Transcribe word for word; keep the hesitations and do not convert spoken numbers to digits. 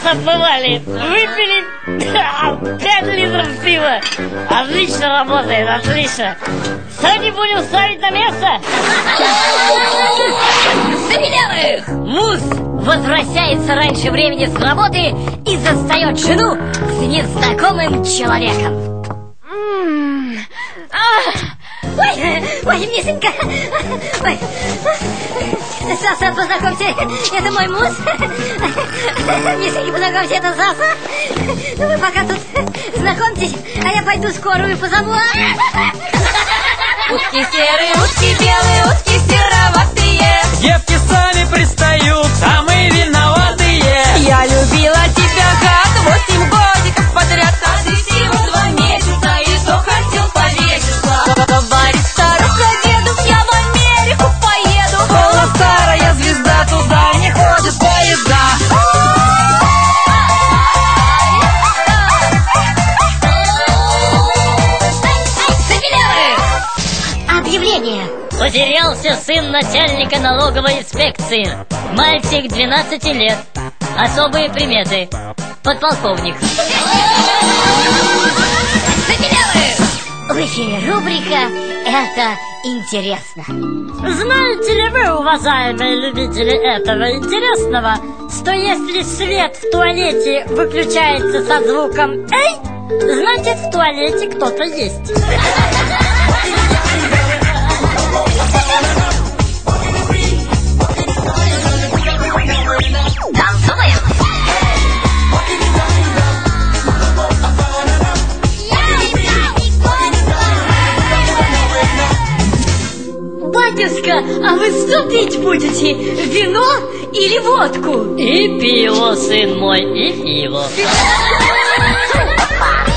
побывали, выпили пять литров пива. Отлично работает, отлично. Что, не будем ставить на место? Забелевых! Мус возвращается раньше времени с работы и застает жену с незнакомым человеком. Ой, ой, Мишенька. Ой. Саса, познакомься, это мой муж. Мишенька, познакомься, это Саса. Ну вы пока тут знакомьтесь, а я пойду скорую позову. Утки серые, утки белые, утки сероватые. Девки сами пристают, а мы виноватые. Я любила тебя как восемь годиков подряд, а ты всего два месяца и то хотел повеситься. Говорит старуха деду, я в Америку поеду. Кола старая звезда, туда не ходит поезда. Объявление. Потерялся сын начальника налоговой инспекции. Мальчик двенадцати лет. Особые приметы. Подполковник. В эфире рубрика «Это интересно». Знаете ли вы, уважаемые любители этого интересного, что если свет в туалете выключается со звуком «Эй», значит в туалете кто-то есть. Батюшка, а вы что пить будете? Вино или водку? И пиво, сын мой, и пиво.